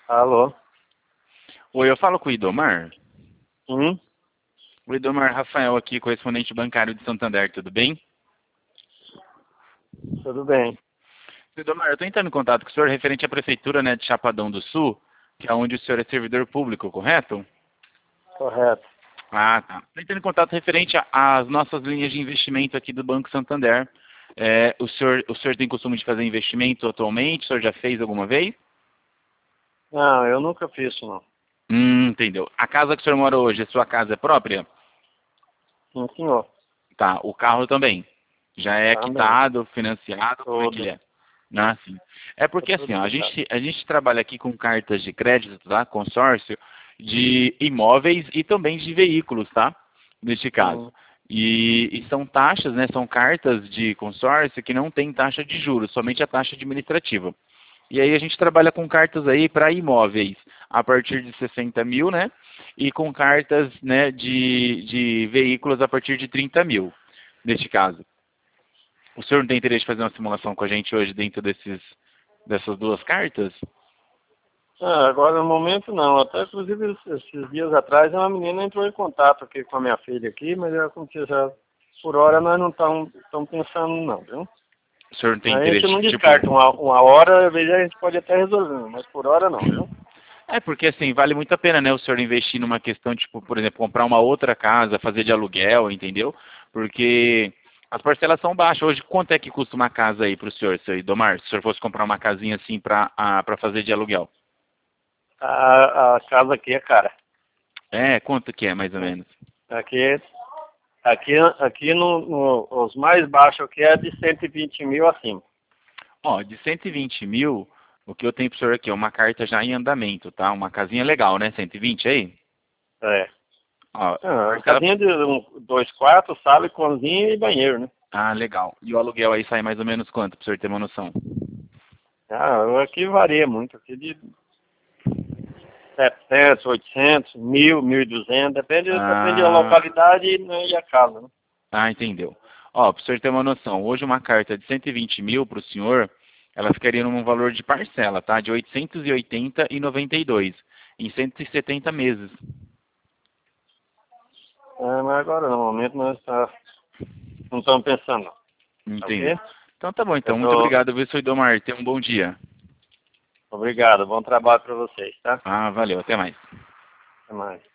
Alô? Oi, eu falo com o Idomar. Hum? O Idomar Rafael aqui, correspondente bancário de Santander, tudo bem? Tudo bem. Idomar, eu estou entrando em contato com o senhor referente à prefeitura, né, de Chapadão do Sul, que é onde o senhor é servidor público, correto? Correto. Ah, tá. Estou entrando em contato referente às nossas linhas de investimento aqui do Banco Santander. O senhor tem costume de fazer investimento atualmente? O senhor já fez alguma vez? Não, eu nunca fiz isso, não. Entendeu. A casa que o senhor mora hoje, a sua casa é própria? Sim, senhor. Tá. O carro também? Já é Também. quitado, financiado? Como é que ele Tudo. é? Ah, sim. É Tá porque assim, tudo ó, a quitado. gente, a gente trabalha aqui com cartas de crédito, tá? Consórcio de imóveis e também de veículos, tá? Neste caso. Hum. E são taxas, né? São cartas de consórcio que não tem taxa de juros, somente a taxa administrativa. E aí a gente trabalha com cartas aí para imóveis a partir de 60 mil, né? E com cartas, né, de veículos a partir de 30 mil, neste caso. O senhor não tem interesse de fazer uma simulação com a gente hoje dentro dessas duas cartas? Ah, agora no momento não. Até inclusive esses dias atrás uma menina entrou em contato aqui com a minha filha aqui, mas é como que já por hora nós não estamos pensando não, viu? O senhor não tem A gente interesse, não tipo... descarta uma hora, às vezes a gente pode até resolver, mas por hora não, viu? É, porque assim, vale muito a pena, né, o senhor investir numa questão, tipo, por exemplo, comprar uma outra casa, fazer de aluguel, entendeu? Porque as parcelas são baixas. Hoje, quanto é que custa uma casa aí pro senhor, seu Idomar? Se o senhor fosse comprar uma casinha assim pra fazer de aluguel? A casa aqui é cara. É, quanto que é, mais ou menos? Aqui aqui os mais baixos aqui é de 120 mil acima. Ó, de 120 mil, o que eu tenho pro senhor aqui é uma carta já em andamento, tá? Uma casinha legal, né? 120 aí? É. Ó, Ah, parcela... casinha de dois quartos, sala, cozinha e banheiro, né? Ah, legal. E o aluguel aí sai mais ou menos quanto, pro senhor ter uma noção? Ah, aqui varia muito. Aqui de 700, 800, 1000, 1200, depende da Ah, localidade, né, e a casa, né? entendeu. Ó, para o senhor ter uma noção, hoje uma carta de 120 mil para o senhor, ela ficaria num valor de parcela, tá? De 880,92 em 170 meses. É, mas agora no momento não estamos pensando, não. Tá Entendeu? ok? Então tá bom, Eu então. Muito tô. obrigado, viu, seu Idomar. Tenha um bom dia. Obrigado, bom trabalho para vocês, tá? Ah, valeu. Até mais. Até mais.